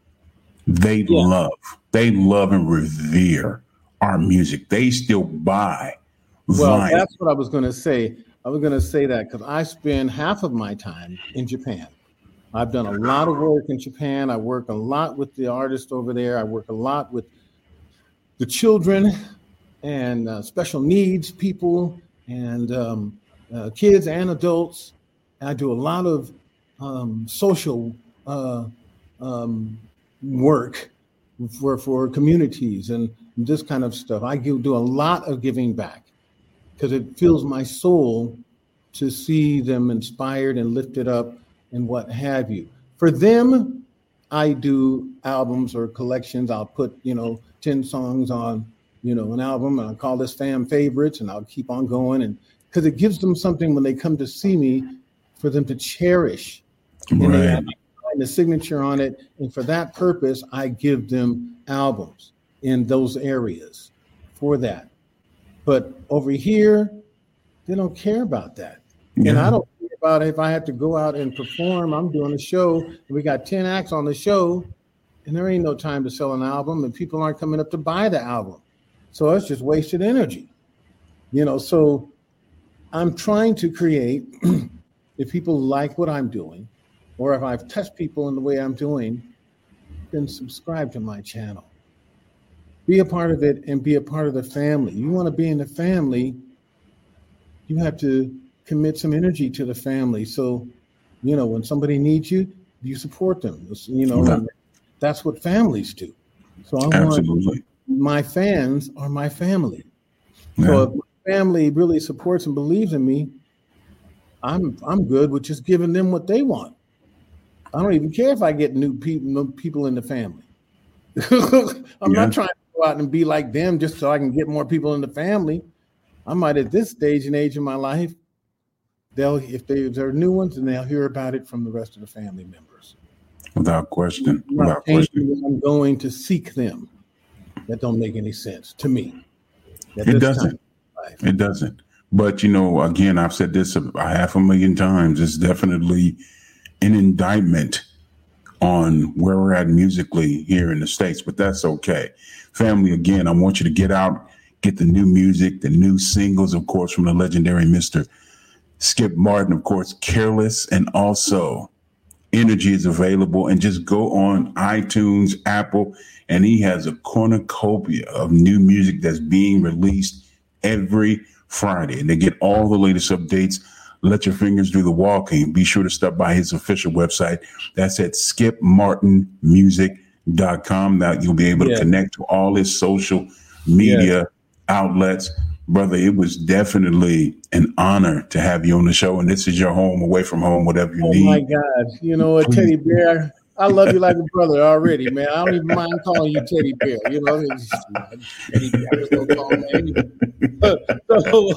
they yeah. love, they love and revere our music. They still buy Well, vinyl. That's what I was going to say. I was going to say that because I spend half of my time in Japan. I've done a lot of work in Japan. I work a lot with the artists over there. I work a lot with the children and uh, special needs people and um, uh, kids and adults. And I do a lot of um, social uh, um, work for, for communities and this kind of stuff. I do, do a lot of giving back, because it fills my soul to see them inspired and lifted up and what have you. For them, I do albums or collections. I'll put, you know, ten songs on, you know, an album, and I'll call this Fam Favorites, and I'll keep on going. And because it gives them something when they come to see me for them to cherish. Right. And they have the signature on it. And for that purpose, I give them albums in those areas for that. But over here, they don't care about that. Yeah. And I don't care about it if I have to go out and perform. I'm doing a show, and we got ten acts on the show, and there ain't no time to sell an album, and people aren't coming up to buy the album. So it's just wasted energy. You know, so I'm trying to create, if people like what I'm doing, or if I've touched people in the way I'm doing, then subscribe to my channel. Be a part of it and be a part of the family. You want to be in the family, you have to commit some energy to the family. So, you know, when somebody needs you, you support them. You know, yeah. That's what families do. So I Absolutely. want my fans are my family. Yeah. So if my family really supports and believes in me, I'm I'm good with just giving them what they want. I don't even care if I get new people, new people in the family. I'm yeah. not trying to go out and be like them just so I can get more people in the family. I might at this stage and age in my life, they'll if, they, if there are new ones, and they'll hear about it from the rest of the family members. Without question. Without question. I'm going to seek them. That don't make any sense to me. It doesn't. It doesn't. But, you know, again, I've said this a, a half a million times. It's definitely an indictment on where we're at musically here in the States, but that's okay. Family, again, I want you to get out, Get the new music, the new singles, of course, from the legendary Mister Skip Martin, of course, Careless, and also Energy is available. And just go on iTunes, Apple, and he has a cornucopia of new music that's being released every Friday. And to get all the latest updates, let your fingers do the walking. Be sure to stop by his official website. That's at skip martin music dot com. Now you'll be able yeah. to connect to all his social media yeah. outlets. Brother, it was definitely an honor to have you on the show. And this is your home, away from home, whatever you oh need. Oh, my God. You know what, Teddy Bear? I love you like a brother already, man. I don't even mind calling you Teddy Bear. You know, it's just, Teddy Bear. I just don't call him anyway. So,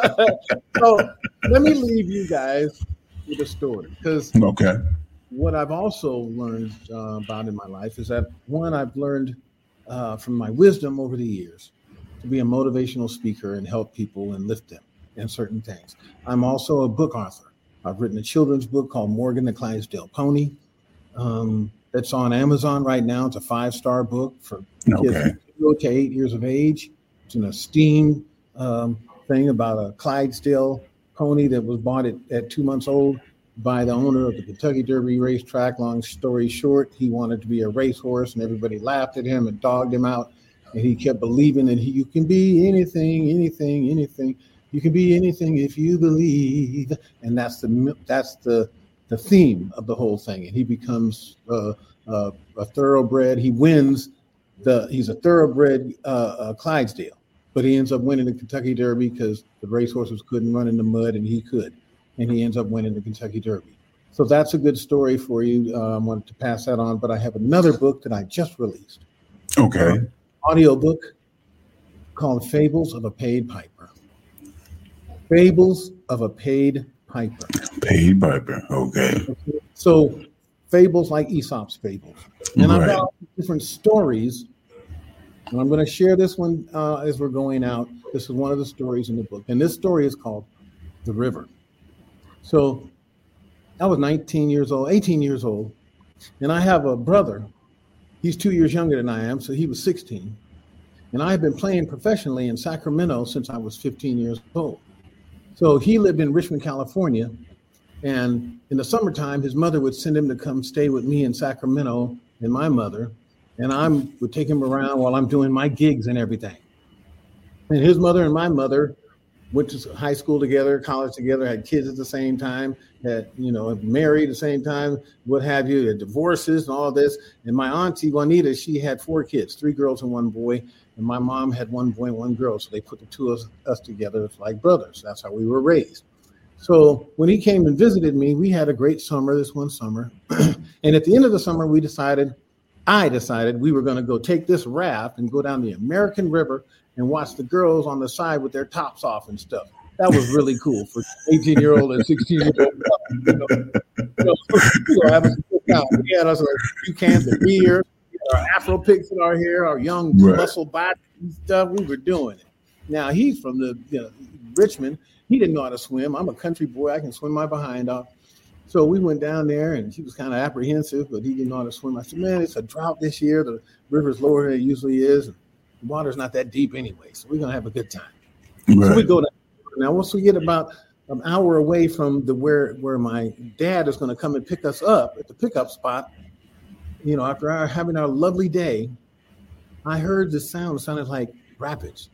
so let me leave you guys with a story. Because okay. what I've also learned uh, about in my life is that, one, I've learned uh, from my wisdom over the years to be a motivational speaker and help people and lift them in certain things. I'm also a book author. I've written a children's book called Morgan the Clydesdale Pony. Um, that's on Amazon right now. It's a five-star book for kids okay. from zero to eight years of age. It's an esteemed um, thing about a Clydesdale pony that was bought at, at two months old by the owner of the Kentucky Derby racetrack. Long story short, he wanted to be a racehorse, and everybody laughed at him and dogged him out. And he kept believing that he, you can be anything, anything, anything. You can be anything if you believe. And that's the that's the the theme of the whole thing. And he becomes uh, uh, a thoroughbred. He wins the. He's a thoroughbred uh, uh, Clydesdale, but he ends up winning the Kentucky Derby because the racehorses couldn't run in the mud and he could, and he ends up winning the Kentucky Derby. So that's a good story for you. Uh, I wanted to pass that on, but I have another book that I just released. Okay. Uh, audiobook called Fables of a Paid Piper. Fables of a Paid Piper. Paid Piper, okay. So fables like Aesop's fables. And right. I've got different stories, and I'm going to share this one uh, as we're going out. This is one of the stories in the book, and this story is called The River. So I was nineteen years old, eighteen years old, and I have a brother. He's two years younger than I am, so he was sixteen. And I have been playing professionally in Sacramento since I was fifteen years old. So he lived in Richmond, California. And in the summertime, his mother would send him to come stay with me in Sacramento and my mother. And I would take him around while I'm doing my gigs and everything. And his mother and my mother went to high school together, college together, had kids at the same time, had, you know, married at the same time, what have you, had divorces and all this. And my auntie, Juanita, she had four kids, three girls and one boy. And my mom had one boy and one girl. So they put the two of us, us together like brothers. That's how we were raised. So when he came and visited me, we had a great summer this one summer. And at the end of the summer, we decided, I decided we were going to go take this raft and go down the American River and watch the girls on the side with their tops off and stuff. That was really cool for eighteen-year-old and sixteen-year-old. You know, you know, you know, having some good time. We had us a few cans of beer, our Afro picks in our hair, our young right. muscle body and stuff. We were doing it. Now he's from the you know, Richmond. He didn't know how to swim. I'm a country boy. I can swim my behind off. So we went down there, and he was kind of apprehensive, but he didn't know how to swim. I said, man, it's a drought this year. The river's lower than it usually is. And the water's not that deep anyway, so we're going to have a good time. Right. So we go down. Now, once we get about an hour away from the where, where my dad is going to come and pick us up at the pickup spot, you know, after our, having our lovely day, I heard the sound. It sounded like rapids.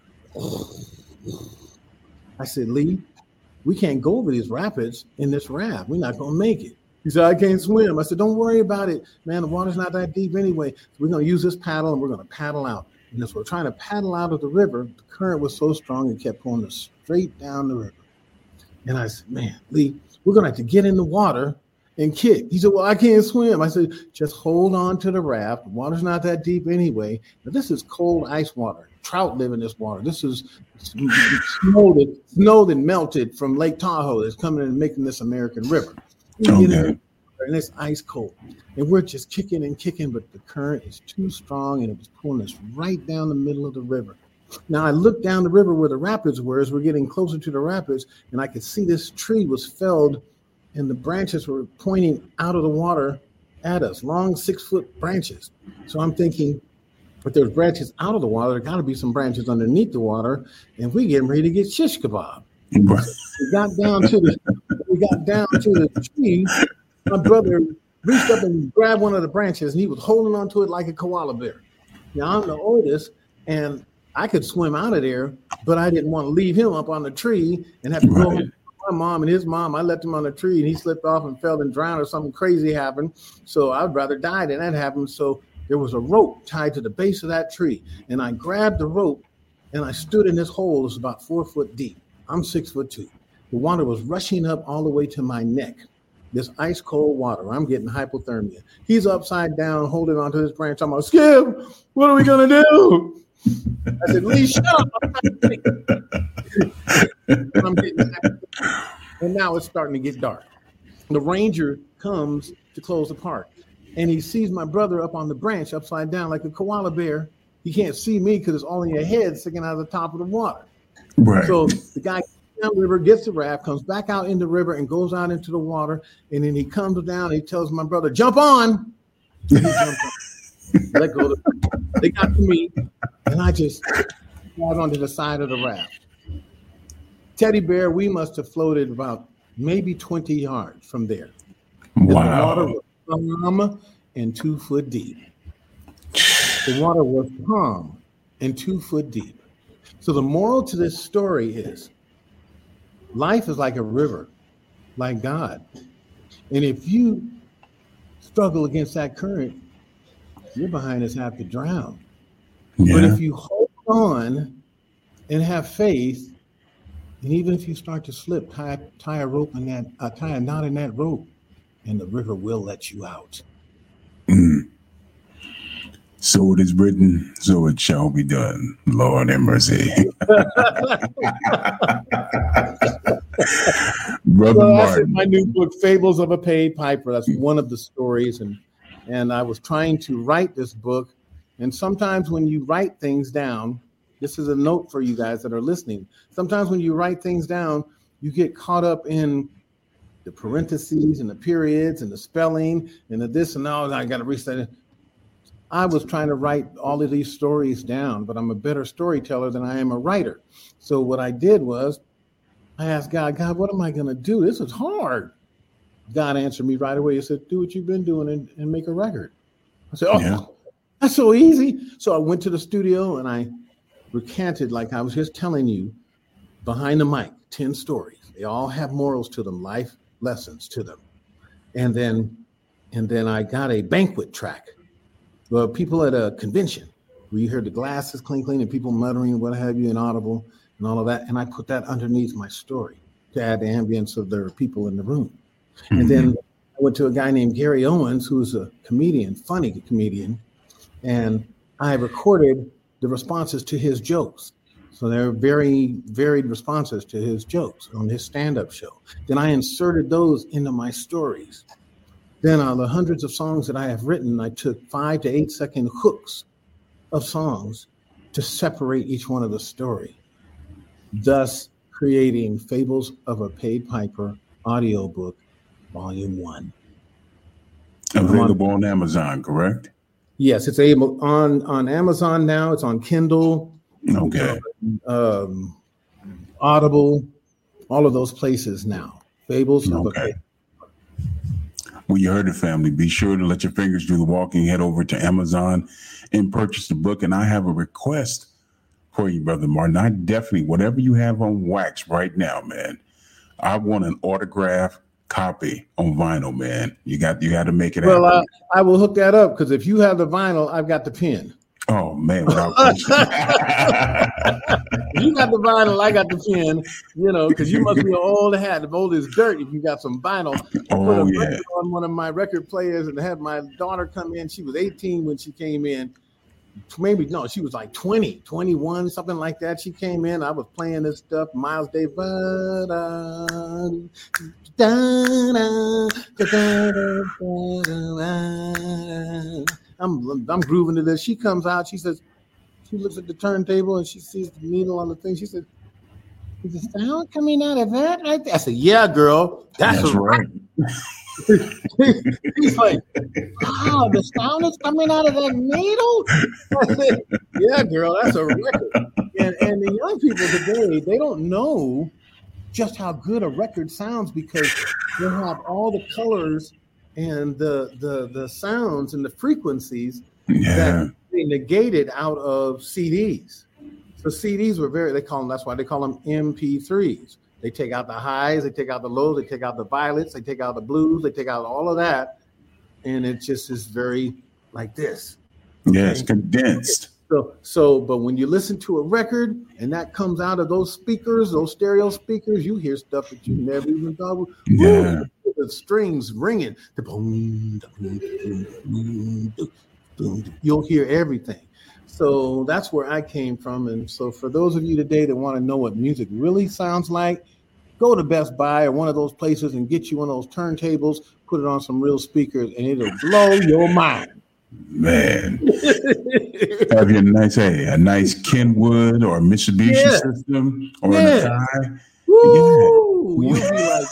I said, Lee, we can't go over these rapids in this raft. We're not going to make it. He said, I can't swim. I said, don't worry about it, man. The water's not that deep anyway. So we're going to use this paddle, and we're going to paddle out. And as we're trying to paddle out of the river, the current was so strong, it kept pulling us straight down the river. And I said, man, Lee, we're going to have to get in the water and kick. He said, well, I can't swim. I said, just hold on to the raft. The water's not that deep anyway. But this is cold ice water. Trout live in this water. This is snow that, snow that melted from Lake Tahoe that's coming and making this American River. Okay. And it's ice cold. And we're just kicking and kicking, but the current is too strong, and it was pulling us right down the middle of the river. Now, I looked down the river where the rapids were as we're getting closer to the rapids, and I could see this tree was felled, and the branches were pointing out of the water at us, long six-foot branches. So I'm thinking, but there's branches out of the water. There got to be some branches underneath the water, and we getting ready to get shish kebab. Right. We got down to the we got down to the tree. My brother reached up and grabbed one of the branches, and he was holding onto it like a koala bear. Now I'm the oldest, and I could swim out of there, but I didn't want to leave him up on the tree and have to go home to my mom and his mom. I left him on the tree, and he slipped off and fell and drowned, or something crazy happened. So I'd rather die than that happen. So there was a rope tied to the base of that tree, and I grabbed the rope, and I stood in this hole. It was about four foot deep. I'm six foot two. The water was rushing up all the way to my neck. This ice cold water. I'm getting hypothermia. He's upside down, holding onto this branch. I'm like, Skip, what are we gonna do? I said, Lee, shut up. I'm I'm getting and now it's starting to get dark. The ranger comes to close the park, and he sees my brother up on the branch, upside down like a koala bear. He can't see me because it's all in your head sticking out of the top of the water. Right. So the guy down the river, gets the raft, comes back out in the river, and goes out into the water. And then he comes down and he tells my brother, jump on. He on. Let go. Of the, they got to me, and I just got onto the side of the raft. Teddy bear, we must have floated about maybe twenty yards from there. Wow. The water was calm and two foot deep. The water was calm and two foot deep. So the moral to this story is, life is like a river, like God. And if you struggle against that current, you're behind us have to drown. Yeah. But if you hold on and have faith, and even if you start to slip, tie, tie a rope in that, uh, tie a knot in that rope, and the river will let you out. Mm. So it is written, so it shall be done. Lord have mercy. Brother well, Martin. My new book, Fables of a Paid Piper. That's one of the stories. And, and I was trying to write this book. And sometimes when you write things down, this is a note for you guys that are listening. Sometimes when you write things down, you get caught up in the parentheses and the periods and the spelling and the this and all. I got to reset it. I was trying to write all of these stories down, but I'm a better storyteller than I am a writer. So what I did was I asked God, God, what am I going to do? This is hard. God answered me right away. He said, do what you've been doing and, and make a record. I said, oh, yeah. That's so easy. So I went to the studio and I recanted, like I was just telling you, behind the mic, ten stories. They all have morals to them, life lessons to them. And then, and then I got a banquet track. Well, people at a convention where you heard the glasses clinking and people muttering, what have you, inaudible and all of that. And I put that underneath my story to add the ambience of the people in the room. Mm-hmm. And then I went to a guy named Gary Owens, who's a comedian, funny comedian. And I recorded the responses to his jokes. So they're very varied responses to his jokes on his stand-up show. Then I inserted those into my stories. Then on the hundreds of songs that I have written, I took five to eight second hooks of songs to separate each one of the story, thus creating Fables of a Paid Piper audiobook, volume one. Available on Amazon, correct? Yes, it's able on, on Amazon now. It's on Kindle, okay, um, Audible, all of those places now. Fables of okay. a Paid Piper. Well, you heard it, family. Be sure to let your fingers do the walking. Head over to Amazon and purchase the book. And I have a request for you, Brother Martin. I definitely, whatever you have on wax right now, man, I want an autograph copy on vinyl, man. You got you got to make it well, happen. Well, I will hook that up because if you have the vinyl, I've got the pen. Oh, man. Without you got the vinyl, I got the pen, you know, because you must be an old hat. If old as dirt, if you got some vinyl. Oh, put a yeah. on one of my record players and had my daughter come in. She was eighteen when she came in. Maybe, no, she was like twenty, twenty-one, something like that. She came in. I was playing this stuff. Miles Davis. I'm I'm grooving to this. She comes out. She says, she looks at the turntable and she sees the needle on the thing. She said, "Is the sound coming out of that right there?" I said, "Yeah, girl, that's, that's right." He's like, wow, the sound is coming out of that needle? I said, yeah, girl, that's a record. And, and the young people today, they don't know just how good a record sounds because they have all the colors and the the the sounds and the frequencies yeah. that they negated out of C Ds. So C Ds were very, they call them, that's why they call them M P threes. They take out the highs, they take out the lows, they take out the violets, they take out the blues, they take out all of that. And it just is very like this. Okay? Yeah, it's condensed. So, so, but when you listen to a record and that comes out of those speakers, those stereo speakers, you hear stuff that you never even thought would. Yeah. The strings ringing. The boom, boom, boom, boom, you'll hear everything. So that's where I came from. And so for those of you today that want to know what music really sounds like, go to Best Buy or one of those places and get you one of those turntables, put it on some real speakers, and it'll blow your mind. Man, have you a nice, hey, a nice Kenwood or Mitsubishi yeah. system or yeah. an Akai? Woo! Yeah. You'll be like,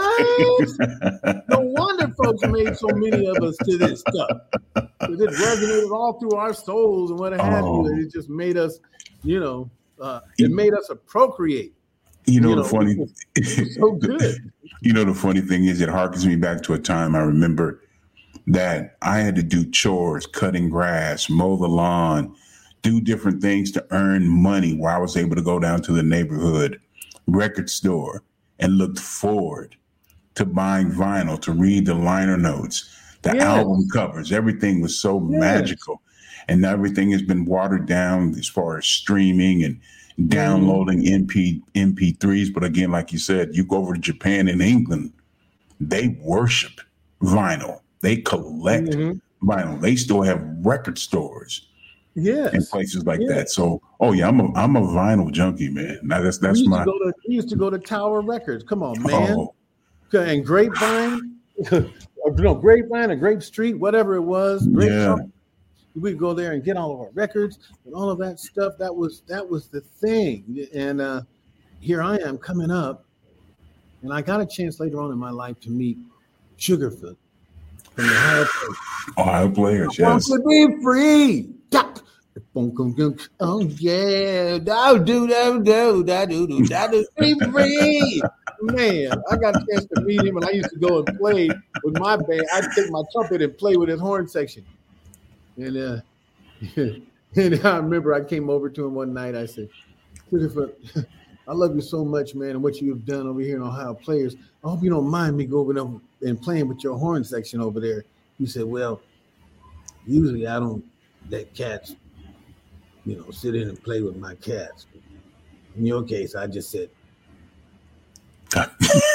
what? No wonder folks made so many of us to this stuff. Because it resonated all through our souls and what have oh. you. It just made us, you know, uh, it made us a procreate. You know, you know the funny so good. You know, the funny thing is it harkens me back to a time I remember that I had to do chores, cutting grass, mow the lawn, do different things to earn money while I was able to go down to the neighborhood record store and looked forward to buying vinyl, to read the liner notes, the yes. album covers. Everything was so yes. magical. And everything has been watered down as far as streaming and downloading mm. M P, M P threes. But again, like you said, you go over to Japan and England, they worship vinyl. They collect mm-hmm. vinyl. They still have record stores, yes, and places like yes. that. So, oh yeah, I'm a I'm a vinyl junkie, man. Now that's that's we my. To to, we used to go to Tower Records. Come on, man. Oh. And Grapevine, no Grapevine or Grape Street, whatever it was. Grape yeah. Shop. We'd go there and get all of our records and all of that stuff. That was that was the thing. And uh, here I am coming up, and I got a chance later on in my life to meet Sugarfoot. From the Ohio Players. Ohio Players, yes. I want to be free. Oh yeah, da do da do da do do da do be free. Man, I got a chance to meet him, and I used to go and play with my band. I'd take my trumpet and play with his horn section. And uh, and I remember I came over to him one night. I said, Sugarfoot, I love you so much, man, and what you've done over here in Ohio Players. I hope you don't mind me going over and playing with your horn section over there. He said, well, usually I don't let cats, you know, sit in and play with my cats. In your case, I just said, that's,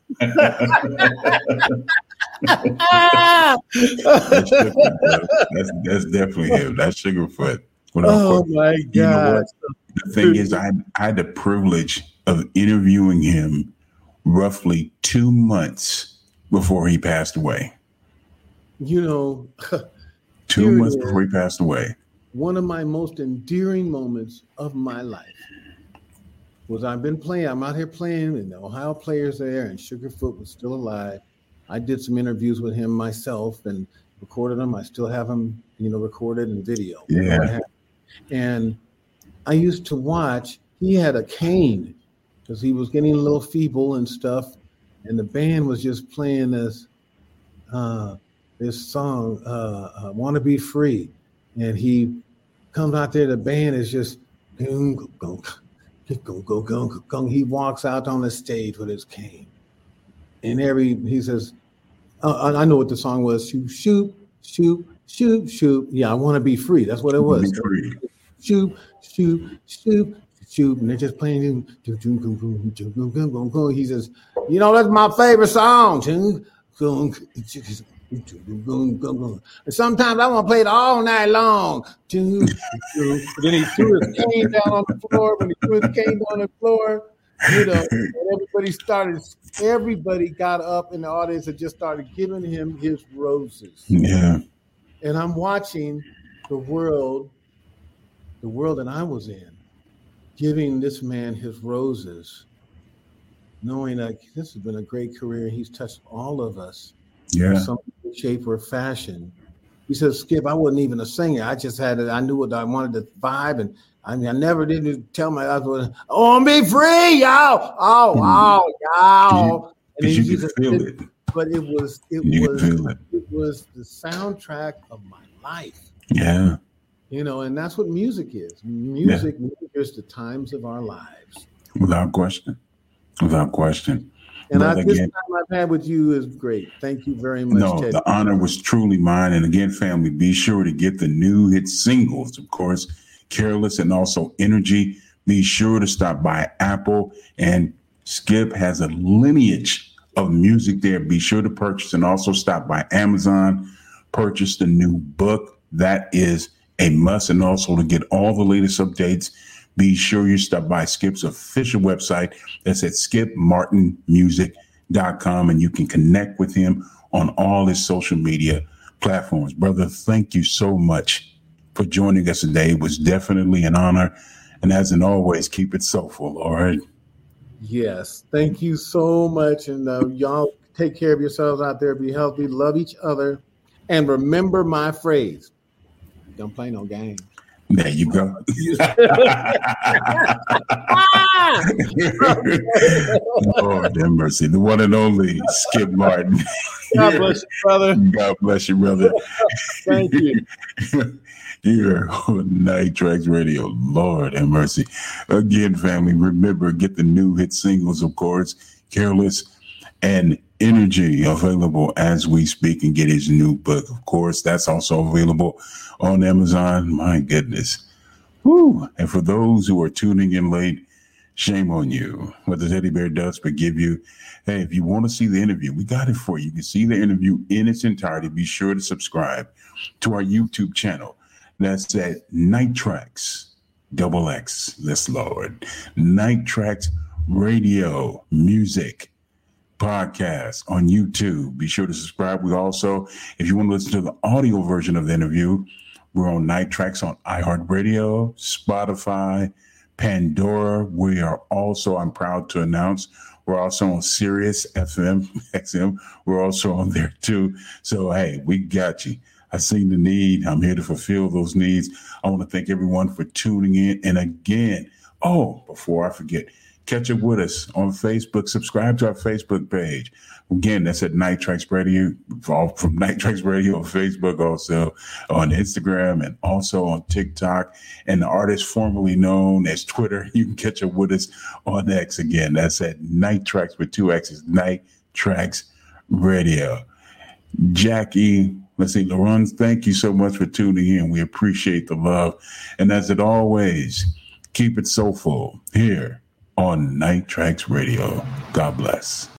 that's, that's definitely him. That's Sugarfoot. Oh my God. You know the thing is, I, I had the privilege of interviewing him roughly two months before he passed away. You know, two months before he passed away. One of my most endearing moments of my life was I've been playing, I'm out here playing, and the Ohio Players there, and Sugarfoot was still alive. I did some interviews with him myself and recorded them. I still have them, you know, recorded in video. Yeah. And I used to watch, he had a cane because he was getting a little feeble and stuff. And the band was just playing this, uh, this song, uh, uh, Wanna Be Free. And he comes out there, the band is just, go, go, go, go, go, go. He walks out on the stage with his cane. And every, he says, uh, I know what the song was. Shoot, shoot, shoot, shoot, shoot. Yeah, I want to be free. That's what it was. Shoot, shoot, shoot, shoot. And they're just playing. He says, you know, that's my favorite song. And sometimes I want to play it all night long. Then he threw his cane down on the floor. When he threw his cane down on the floor, you know, and everybody started, everybody got up in the audience and just started giving him his roses. Yeah. And I'm watching the world, the world that I was in, giving this man his roses, knowing that this has been a great career. He's touched all of us. Yeah. in some way, shape, or fashion. He said, Skip, I wasn't even a singer. I just had it. I knew what I wanted to vibe. And I mean, I never did tell my husband, oh, be free, y'all. Oh, oh, y'all. Because you, you could feel it. But it was, it you was, feel it. it was the soundtrack of my life. Yeah. You know, and that's what music is. Music yeah. is the times of our lives. Without question. Without question. And I, this again, time I've had with you is great. Thank you very much, No, Teddy. The honor was truly mine. And again, family, be sure to get the new hit singles, of course, Careless and also Energy. Be sure to stop by Apple. And Skip has a lineage of music there. Be sure to purchase and also stop by Amazon. Purchase the new book. That is a must. And also to get all the latest updates, be sure you stop by Skip's official website. That's at skip martin music dot com, and you can connect with him on all his social media platforms. Brother, thank you so much for joining us today. It was definitely an honor. And as in always, keep it soulful, all right? Yes. Thank you so much. And uh, y'all take care of yourselves out there. Be healthy. Love each other. And remember my phrase. Don't play no games. There you go. Lord have mercy. The one and only Skip Martin. God bless you, brother. God bless you, brother. Thank you. Here on Night Tracks Radio. Lord have mercy. Again, family, remember, get the new hit singles, of course, Careless and Energy, available as we speak, and get his new book. Of course, that's also available on Amazon. My goodness. Woo. And for those who are tuning in late, shame on you. What the teddy bear does forgive you. Hey, if you want to see the interview, we got it for you. You can see the interview in its entirety. Be sure to subscribe to our YouTube channel. That's at Night Tracks, double X, yes, Lord. Night Tracks Radio Music Podcast on YouTube. Be sure to subscribe. We also, if you want to listen to the audio version of the interview, we're on Night Tracks on iHeartRadio, Spotify, Pandora. We are also, I'm proud to announce, we're also on Sirius F M, X M. We're also on there too. So, hey, we got you. I seen the need. I'm here to fulfill those needs. I want to thank everyone for tuning in. And again, oh, before I forget, catch up with us on Facebook. Subscribe to our Facebook page. Again, that's at Night Tracks Radio, from Night Tracks Radio on Facebook, also on Instagram, and also on TikTok. And the artist formerly known as Twitter, you can catch up with us on X. Again, that's at Night Tracks with two X's, Night Tracks Radio. Jackie, let's see, Lauren, thank you so much for tuning in. We appreciate the love. And as it always, keep it soulful here on Night Tracks Radio. God bless.